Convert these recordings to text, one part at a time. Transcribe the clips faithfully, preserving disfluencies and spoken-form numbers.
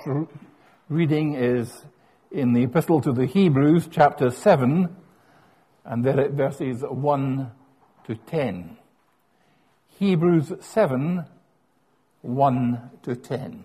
first r- reading is in the Epistle to the Hebrews, chapter seven, and there at verses one to ten. Hebrews seven, one to ten.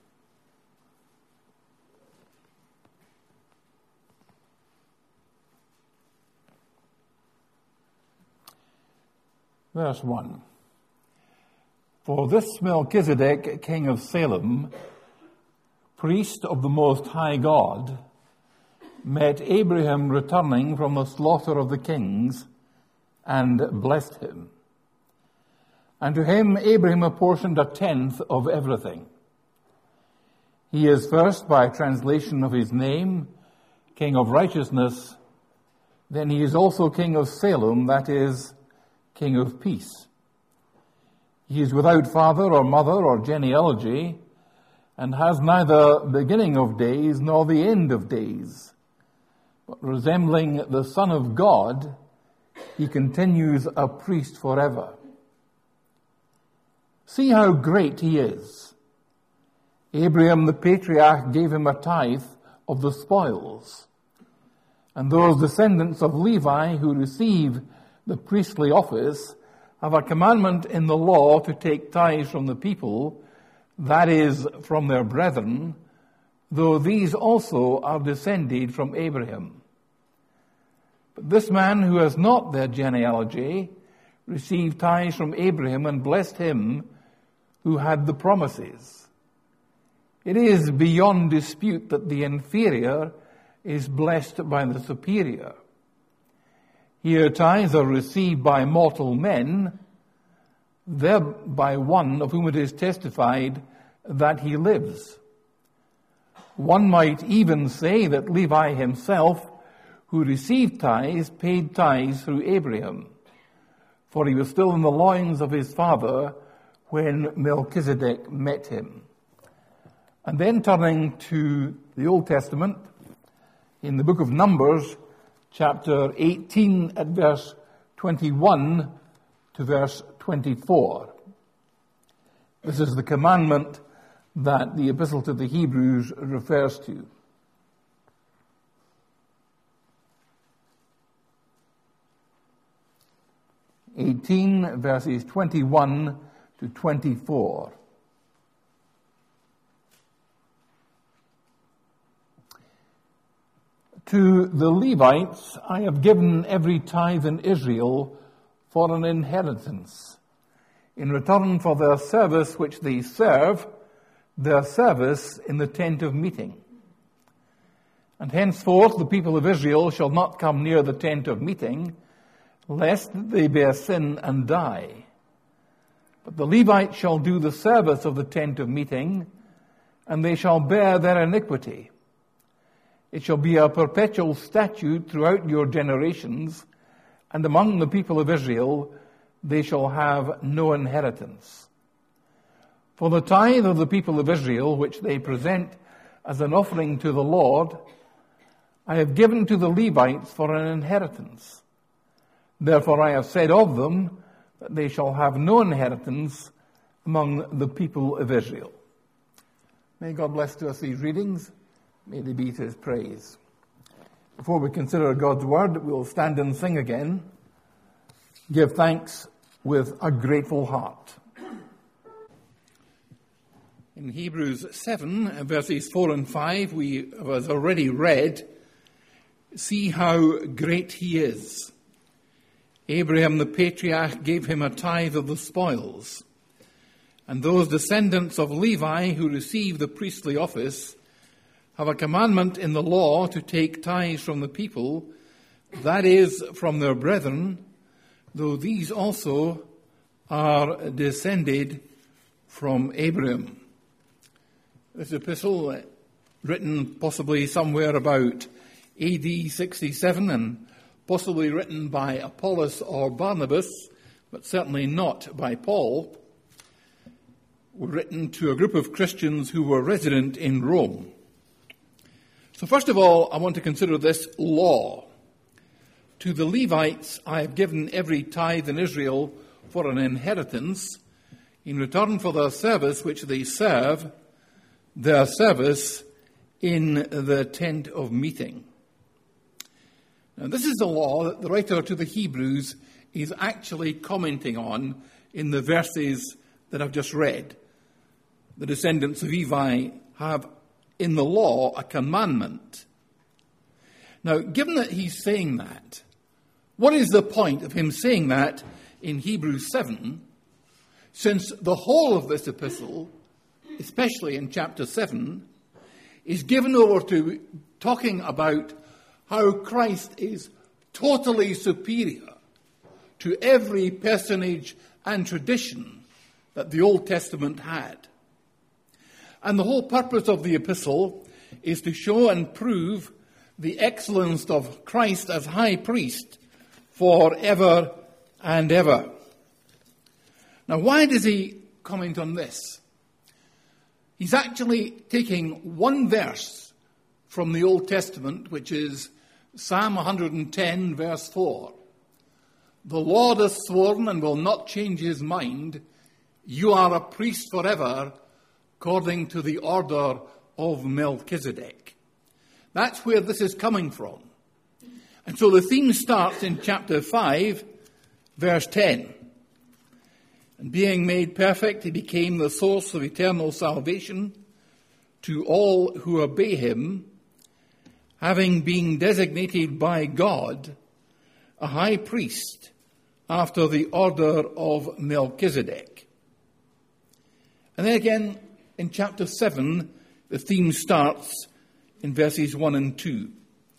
Verse one. For this Melchizedek, king of Salem, priest of the Most High God, met Abraham returning from the slaughter of the kings and blessed him. And to him Abraham apportioned a tenth of everything. He is first, by translation of his name, King of Righteousness. Then he is also King of Salem, that is, King of Peace. He is without father or mother or genealogy, and has neither beginning of days nor the end of days. But resembling the Son of God, he continues a priest forever. See how great he is. Abraham the patriarch gave him a tithe of the spoils, and those descendants of Levi who receive the priestly office have a commandment in the law to take tithes from the people, that is, from their brethren, though these also are descended from Abraham. But this man who has not their genealogy received tithes from Abraham and blessed him who had the promises. It is beyond dispute that the inferior is blessed by the superior. Here tithes are received by mortal men, there by one of whom it is testified that he lives. One might even say that Levi himself, who received tithes, paid tithes through Abraham, for he was still in the loins of his father when Melchizedek met him. And then turning to the Old Testament, in the book of Numbers, chapter eighteen at verse twenty-one to verse twenty-four. This is the commandment that the Epistle to the Hebrews refers to. eighteen verses twenty-one to twenty-four. To the Levites I have given every tithe in Israel for an inheritance, in return for their service which they serve, their service in the tent of meeting. And henceforth the people of Israel shall not come near the tent of meeting, lest they bear sin and die. But the Levites shall do the service of the tent of meeting, and they shall bear their iniquity. It shall be a perpetual statute throughout your generations, and among the people of Israel they shall have no inheritance. For the tithe of the people of Israel, which they present as an offering to the Lord, I have given to the Levites for an inheritance. Therefore I have said of them that they shall have no inheritance among the people of Israel. May God bless to us these readings. May they be to his praise. Before we consider God's word, we'll stand and sing again. Give thanks with a grateful heart. In Hebrews seven, verses four and five, we have already read, see how great he is. Abraham the patriarch gave him a tithe of the spoils, and those descendants of Levi who receive the priestly office have a commandment in the law to take tithes from the people, that is, from their brethren, though these also are descended from Abraham. This epistle, written possibly somewhere about A D sixty-seven, and possibly written by Apollos or Barnabas, but certainly not by Paul, were written to a group of Christians who were resident in Rome. So first of all, I want to consider this law. To the Levites I have given every tithe in Israel for an inheritance, in return for their service which they serve, their service in the tent of meeting. Now, this is a law that the writer to the Hebrews is actually commenting on in the verses that I've just read. The descendants of Levi have in the law a commandment. Now, given that he's saying that, what is the point of him saying that in Hebrews seven, since the whole of this epistle, especially in chapter seven, is given over to talking about how Christ is totally superior to every personage and tradition that the Old Testament had. And the whole purpose of the epistle is to show and prove the excellence of Christ as high priest forever and ever. Now, why does he comment on this? He's actually taking one verse from the Old Testament, which is Psalm one hundred ten, verse four. The Lord has sworn and will not change his mind. You are a priest forever, according to the order of Melchizedek. That's where this is coming from. And so the theme starts in chapter five, verse ten. And being made perfect, he became the source of eternal salvation to all who obey him, having been designated by God a high priest after the order of Melchizedek. And then again, in chapter seven, the theme starts in verses one and two.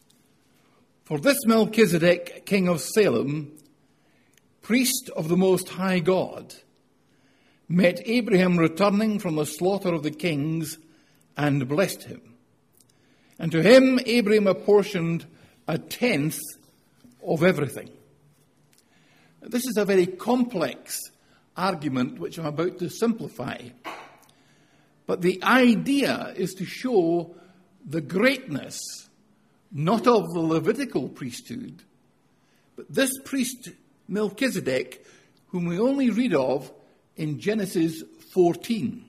For this Melchizedek, king of Salem, priest of the Most High God, met Abraham returning from the slaughter of the kings and blessed him. And to him Abraham apportioned a tenth of everything. This is a very complex argument which I'm about to simplify. But the idea is to show the greatness, not of the Levitical priesthood, but this priest Melchizedek, whom we only read of in Genesis fourteen.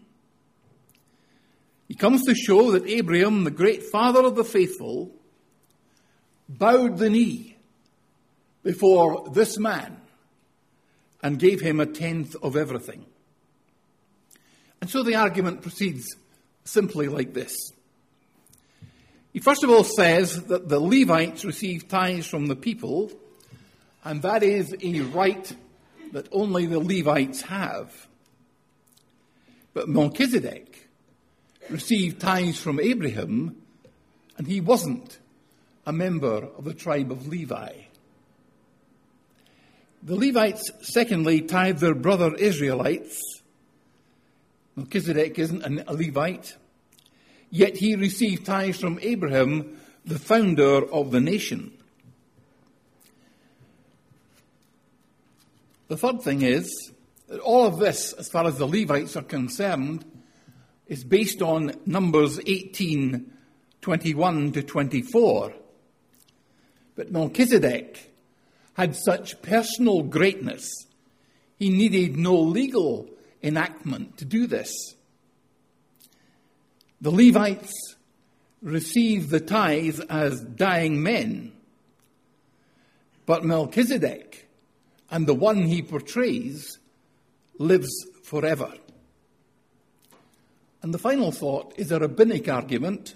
He comes to show that Abraham, the great father of the faithful, bowed the knee before this man and gave him a tenth of everything. And so the argument proceeds simply like this. He first of all says that the Levites receive tithes from the people, and that is a right that only the Levites have. But Melchizedek received tithes from Abraham, and he wasn't a member of the tribe of Levi. The Levites, secondly, tithed their brother Israelites. Melchizedek isn't a Levite, yet he received tithes from Abraham, the founder of the nation. The third thing is that all of this, as far as the Levites are concerned, is based on Numbers eighteen, twenty-one to twenty-four. But Melchizedek had such personal greatness, he needed no legal enactment to do this. The Levites received the tithe as dying men, but Melchizedek, and the one he portrays, lives forever. And the final thought is a rabbinic argument.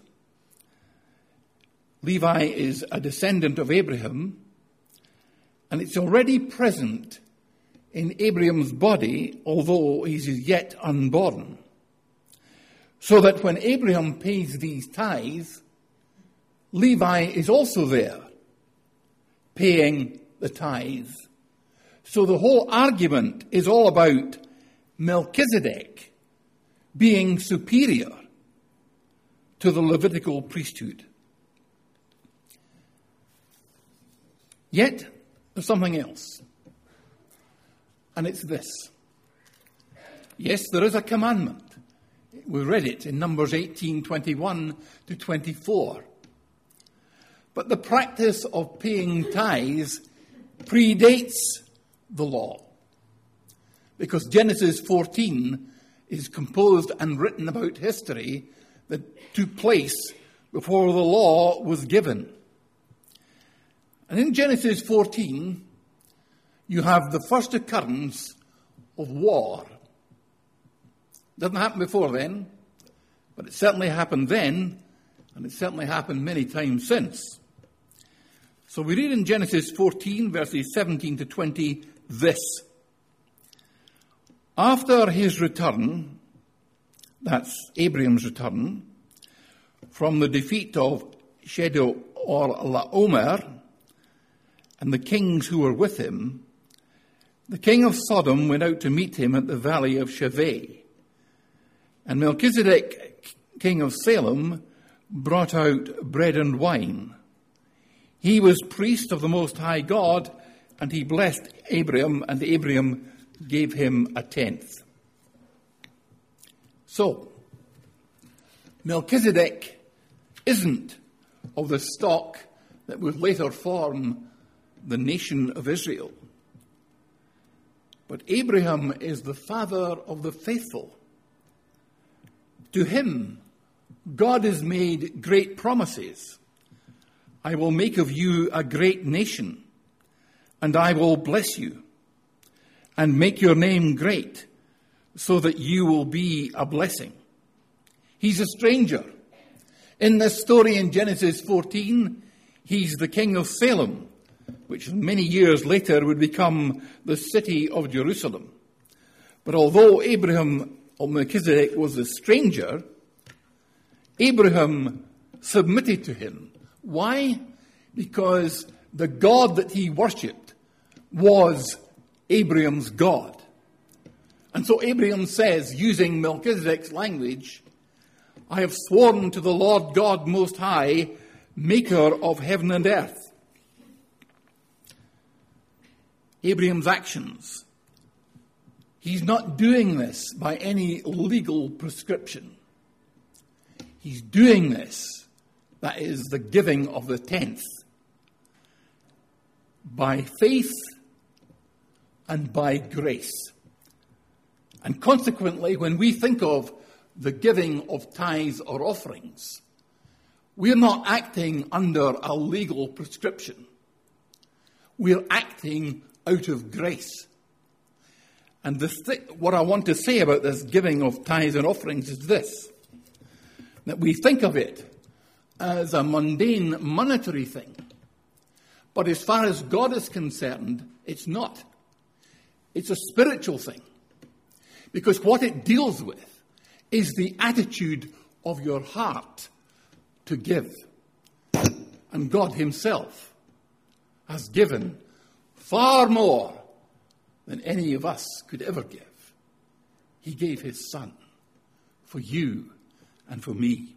Levi is a descendant of Abraham, and it's already present in Abraham's body, although he is yet unborn. So that when Abraham pays these tithes, Levi is also there, paying the tithes. So the whole argument is all about Melchizedek being superior to the Levitical priesthood. Yet, there's something else. And it's this. Yes, there is a commandment. We read it in Numbers eighteen, twenty-one to twenty-four. But the practice of paying tithes predates the law. Because Genesis fourteen is composed and written about history that took place before the law was given. And in Genesis fourteen, you have the first occurrence of war. Doesn't happen before then, but it certainly happened then, and it certainly happened many times since. So we read in Genesis fourteen, verses seventeen to twenty, this. After his return, that's Abraham's return, from the defeat of Chedorlaomer and the kings who were with him, the king of Sodom went out to meet him at the valley of Shaveh. And Melchizedek, king of Salem, brought out bread and wine. He was priest of the Most High God, and he blessed Abraham, and Abraham gave him a tenth. So, Melchizedek isn't of the stock that would later form the nation of Israel. But Abraham is the father of the faithful. To him, God has made great promises. I will make of you a great nation, and I will bless you, and make your name great, so that you will be a blessing. He's a stranger. In this story in Genesis fourteen, he's the king of Salem, which many years later would become the city of Jerusalem. But although Abraham or Melchizedek was a stranger, Abraham submitted to him. Why? Because the God that he worshipped was Abraham's God. And so Abraham says, using Melchizedek's language, I have sworn to the Lord God Most High, maker of heaven and earth. Abraham's actions. He's not doing this by any legal prescription. He's doing this, that is the giving of the tenth, by faith and by grace. And consequently, when we think of the giving of tithes or offerings, we're not acting under a legal prescription. We're acting out of grace. And the th- what I want to say about this giving of tithes and offerings is this, that we think of it as a mundane monetary thing. But as far as God is concerned, it's not. It's a spiritual thing. Because what it deals with is the attitude of your heart to give. And God himself has given far more than any of us could ever give. He gave his son for you and for me.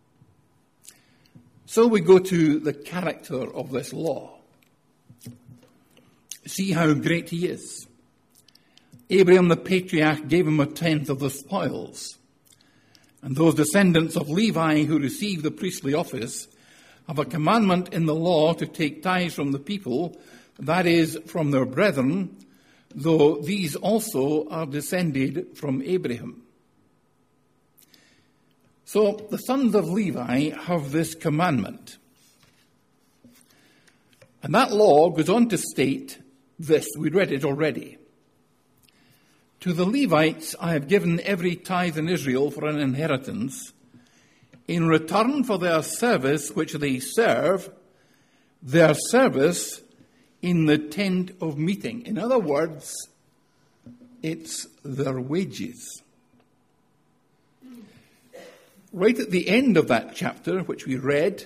So we go to the character of this law. See how great he is. Abraham the patriarch gave him a tenth of the spoils. And those descendants of Levi who receive the priestly office have a commandment in the law to take tithes from the people, that is, from their brethren, though these also are descended from Abraham. So the sons of Levi have this commandment. And that law goes on to state this. We read it already. To the Levites I have given every tithe in Israel for an inheritance, in return for their service which they serve, their service in the tent of meeting. In other words, it's their wages. Right at the end of that chapter, which we read,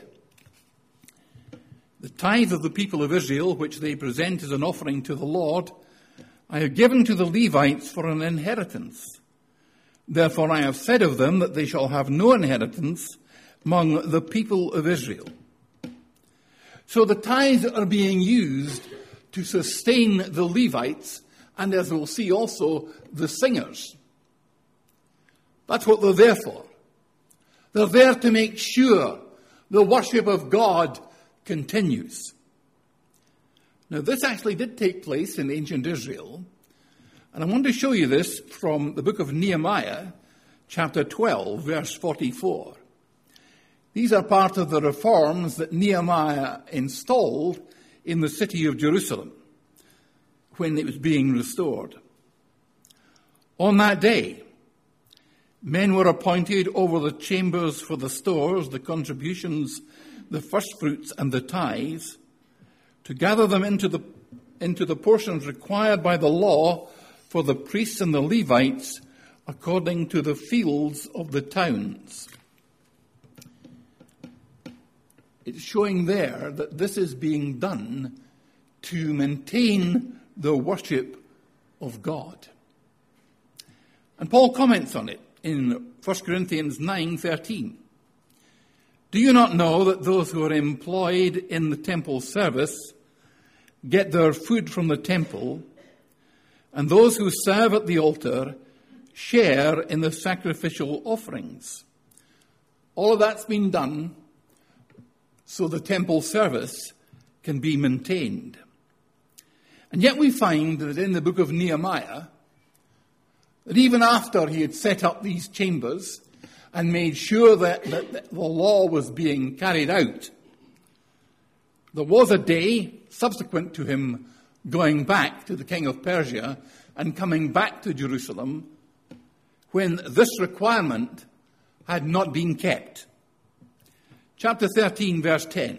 the tithe of the people of Israel, which they present as an offering to the Lord, I have given to the Levites for an inheritance. Therefore I have said of them that they shall have no inheritance among the people of Israel. So the tithes are being used to sustain the Levites, and as we'll see also, the singers. That's what they're there for. They're there to make sure the worship of God continues. Now, this actually did take place in ancient Israel, and I want to show you this from the book of Nehemiah, chapter twelve, verse forty-four. These are part of the reforms that Nehemiah installed in the city of Jerusalem when it was being restored. On that day, men were appointed over the chambers for the stores, the contributions, the firstfruits, and the tithes, to gather them into the, into the portions required by the law for the priests and the Levites, according to the fields of the towns. It's showing there that this is being done to maintain the worship of God. And Paul comments on it in First Corinthians nine thirteen. Do you not know that those who are employed in the temple service get their food from the temple, and those who serve at the altar share in the sacrificial offerings? All of that's been done so the temple service can be maintained. And yet we find that in the book of Nehemiah, that even after he had set up these chambers and made sure that, that the law was being carried out, there was a day subsequent to him going back to the king of Persia and coming back to Jerusalem when this requirement had not been kept. Chapter thirteen, verse ten.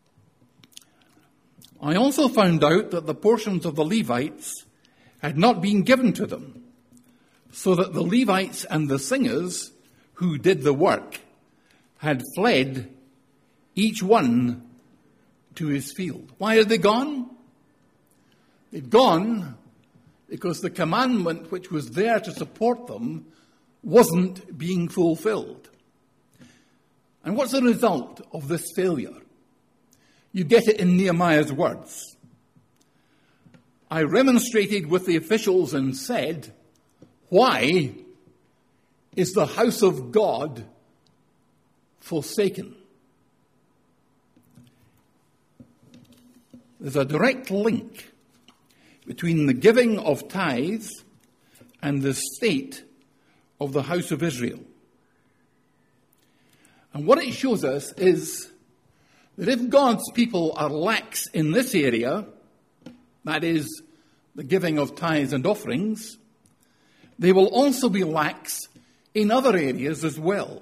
I also found out that the portions of the Levites had not been given to them, so that the Levites and the singers who did the work had fled, each one to his field. Why had they gone? They'd gone because the commandment which was there to support them wasn't being fulfilled. And what's the result of this failure? You get it in Nehemiah's words. I remonstrated with the officials and said, why is the house of God forsaken? There's a direct link between the giving of tithes and the state of the house of Israel. And what it shows us is that if God's people are lax in this area, that is, the giving of tithes and offerings, they will also be lax in other areas as well.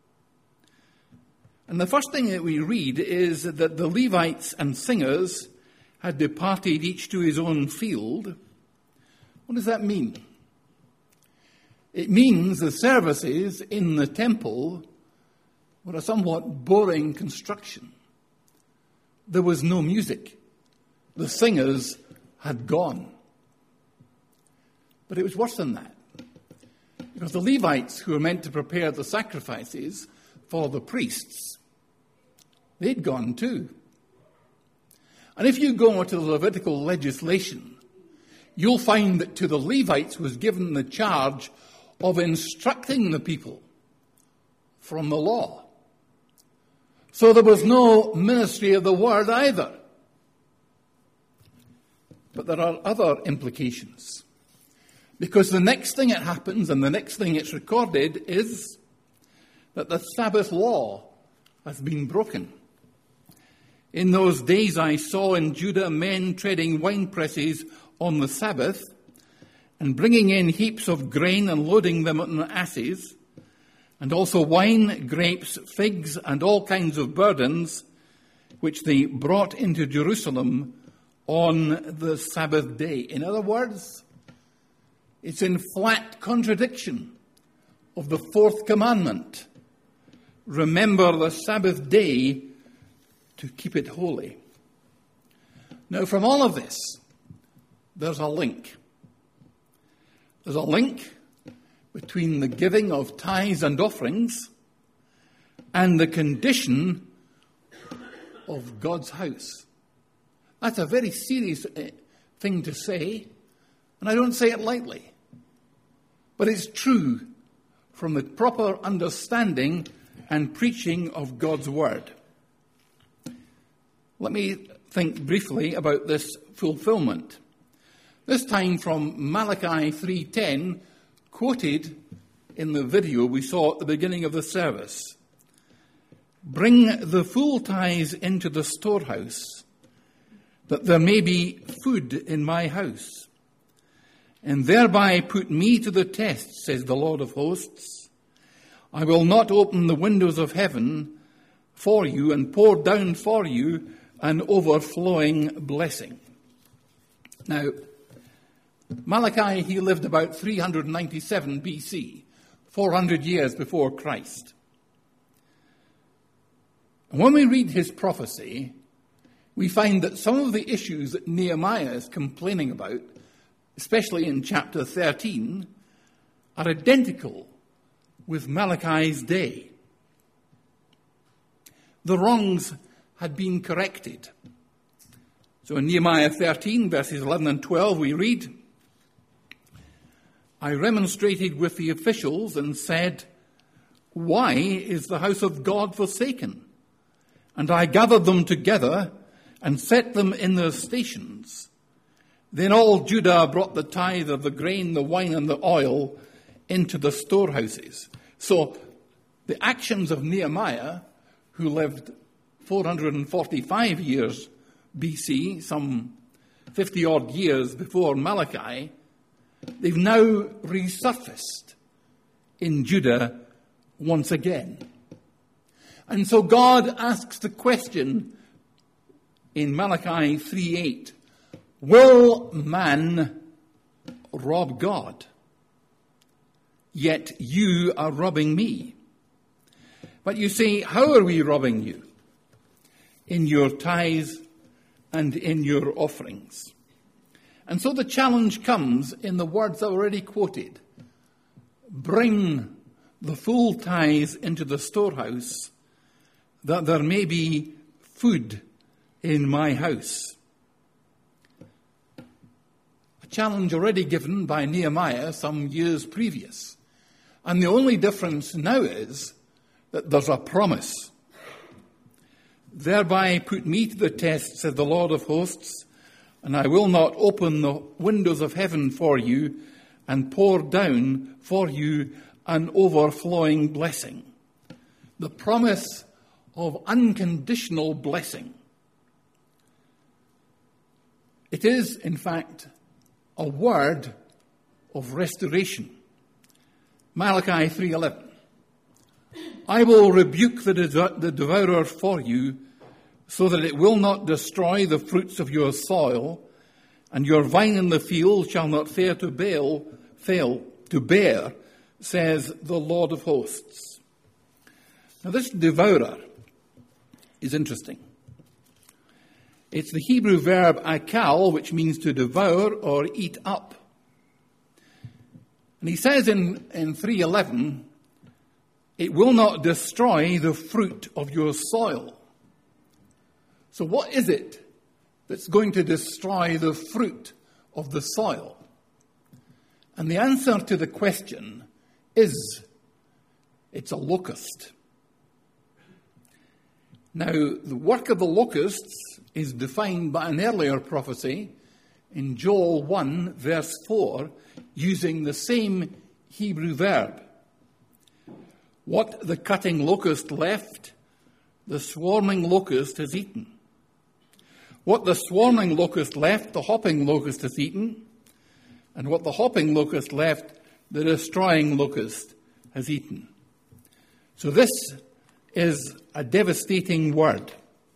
And the first thing that we read is that the Levites and singers had departed each to his own field. What does that mean? It means the services in the temple were a somewhat boring construction. There was no music. The singers had gone. But it was worse than that. Because the Levites, who were meant to prepare the sacrifices for the priests, they'd gone too. And if you go to the Levitical legislation, you'll find that to the Levites was given the charge of instructing the people from the law. So there was no ministry of the word either. But there are other implications. Because the next thing that happens, and the next thing it's recorded, is that the Sabbath law has been broken. In those days I saw in Judah men treading wine presses on the Sabbath, and bringing in heaps of grain and loading them on asses, and also wine, grapes, figs, and all kinds of burdens, which they brought into Jerusalem on the Sabbath day. In other words, it's in flat contradiction of the fourth commandment. Remember the Sabbath day to keep it holy. Now, from all of this, there's a link. There's a link between the giving of tithes and offerings and the condition of God's house. That's a very serious thing to say, and I don't say it lightly. But it's true from the proper understanding and preaching of God's word. Let me think briefly about this fulfillment. This time from Malachi three ten, quoted in the video we saw at the beginning of the service. Bring the full tithes into the storehouse, that there may be food in my house, and thereby put me to the test, says the Lord of hosts. I will not open the windows of heaven for you and pour down for you an overflowing blessing. Now, Malachi, he lived about three hundred ninety-seven B C, four hundred years before Christ. And when we read his prophecy, we find that some of the issues that Nehemiah is complaining about, especially in chapter thirteen, are identical with Malachi's day. The wrongs had been corrected. So in Nehemiah thirteen, verses eleven and twelve, we read, I remonstrated with the officials and said, why is the house of God forsaken? And I gathered them together and set them in their stations. Then all Judah brought the tithe of the grain, the wine, and the oil into the storehouses. So the actions of Nehemiah, who lived four hundred forty-five years B C, some fifty-odd years before Malachi, they've now resurfaced in Judah once again. And so God asks the question in Malachi three eight, will man rob God? Yet you are robbing me. But you say, how are we robbing you? In your tithes and in your offerings. And so the challenge comes in the words already quoted. Bring the full tithes into the storehouse, that there may be food in my house. A challenge already given by Nehemiah some years previous. And the only difference now is that there's a promise. Thereby put me to the test, said the Lord of hosts, and I will not open the windows of heaven for you and pour down for you an overflowing blessing. The promise of unconditional blessing. It is, in fact, a word of restoration. Malachi three eleven. I will rebuke the, de- the devourer for you, so that it will not destroy the fruits of your soil, and your vine in the field shall not fail to bear, fail to bear, says the Lord of hosts. Now this devourer is interesting. It's the Hebrew verb akal, which means to devour or eat up. And he says in, in three eleven, it will not destroy the fruit of your soil. So what is it that's going to destroy the fruit of the soil? And the answer to the question is, it's a locust. Now, the work of the locusts is defined by an earlier prophecy in Joel one, verse four, using the same Hebrew verb. What the cutting locust left, the swarming locust has eaten. What the swarming locust left, the hopping locust has eaten. And what the hopping locust left, the destroying locust has eaten. So this is a devastating word.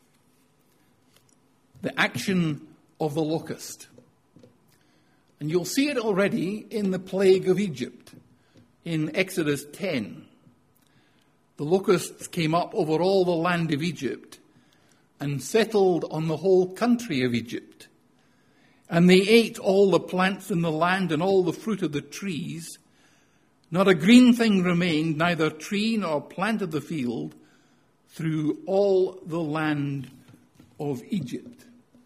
The action of the locust. And you'll see it already in the plague of Egypt, in Exodus ten. The locusts came up over all the land of Egypt and settled on the whole country of Egypt. And they ate all the plants in the land and all the fruit of the trees. Not a green thing remained, neither tree nor plant of the field, through all the land of Egypt.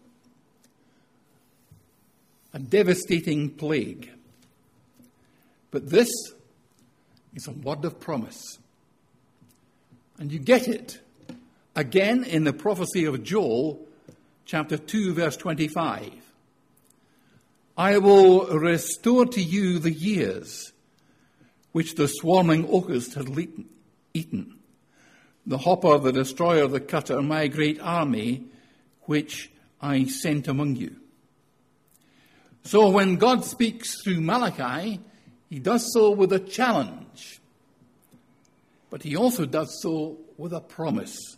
A devastating plague. But this is a word of promise. And you get it again in the prophecy of Joel, chapter two, verse twenty-five. I will restore to you the years which the swarming locust had eaten, the hopper, the destroyer, the cutter, my great army, which I sent among you. So when God speaks through Malachi, he does so with a challenge, but he also does so with a promise.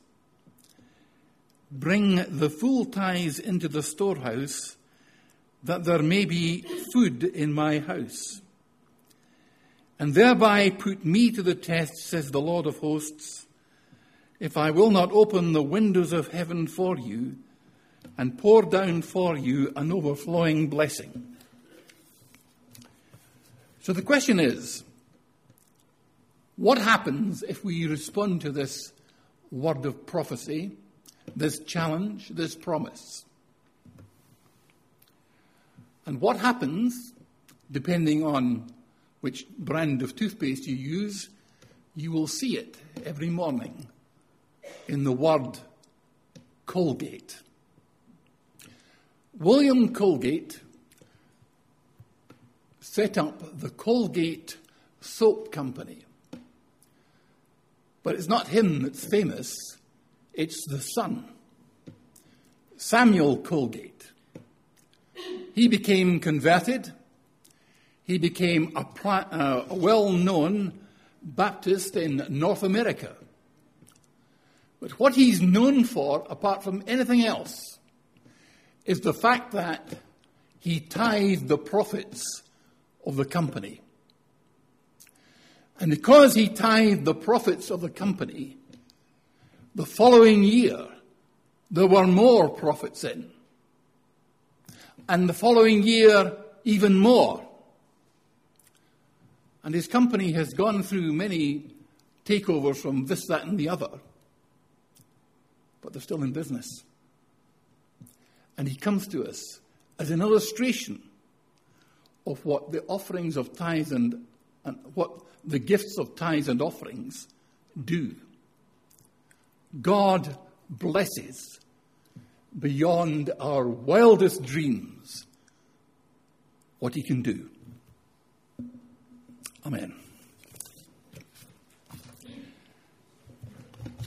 Bring the full tithes into the storehouse, that there may be food in my house. And thereby put me to the test, says the Lord of hosts, if I will not open the windows of heaven for you and pour down for you an overflowing blessing. So the question is, what happens if we respond to this word of prophecy, this challenge, this promise? And what happens, depending on which brand of toothpaste you use, you will see it every morning in the word Colgate. William Colgate set up the Colgate Soap Company. But it's not him that's famous, it's the son, Samuel Colgate. He became converted. He became a, pri- uh, a well-known Baptist in North America. But what he's known for, apart from anything else, is the fact that he tithed the profits of the company. And because he tithed the profits of the company, the following year there were more profits in. And the following year, even more. And his company has gone through many takeovers from this, that, and the other. But they're still in business. And he comes to us as an illustration of what the offerings of tithes and, and what the gifts of tithes and offerings do. God blesses beyond our wildest dreams what he can do. Amen.